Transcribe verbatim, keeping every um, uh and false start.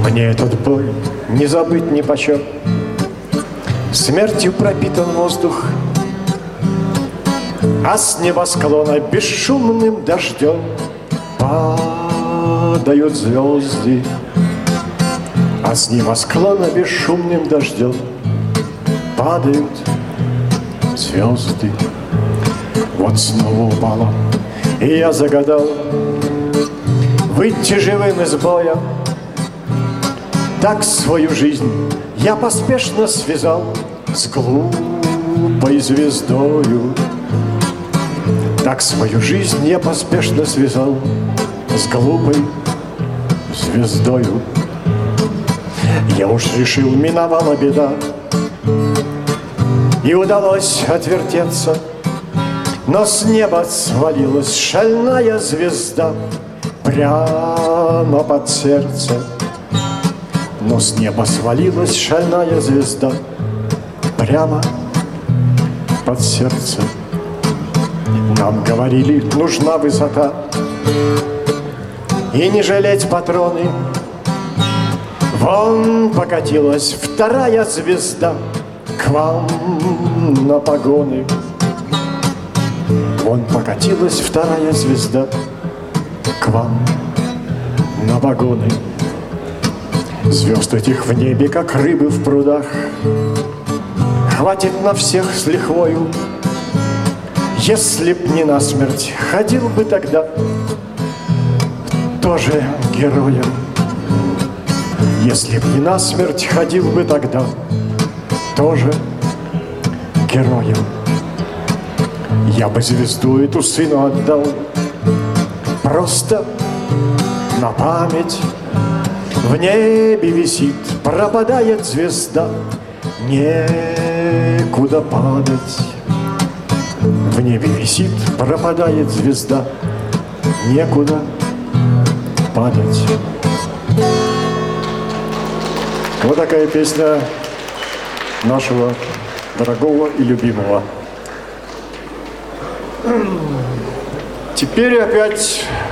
Мне этот бой не забыть ни почем. Смертью пропитан воздух, а с небосклона бесшумным дождем падают звезды. А с небосклона бесшумным дождем падают звезды. Вот снова упала, и я загадал выйти живым из боя. Так свою жизнь я поспешно связал с глупой звездою. Так свою жизнь я поспешно связал с глупой звездою. Я уж решил, миновала беда, и удалось отвертеться, но с неба свалилась шальная звезда прямо под сердце. Но с неба свалилась шальная звезда прямо под сердце. Нам говорили, нужна высота и не жалеть патроны. Вон покатилась вторая звезда к вам на погоны. Вон покатилась вторая звезда к вам на погоны. Звезд этих в небе, как рыбы в прудах, хватит на всех с лихвою. Если б не насмерть, ходил бы тогда тоже героем. Если б не насмерть, ходил бы тогда тоже героем. Я бы звезду эту сыну отдал просто на память. В небе висит, пропадает звезда, некуда падать. В небе висит, пропадает звезда, некуда падать. Вот такая песня нашего дорогого и любимого. Теперь опять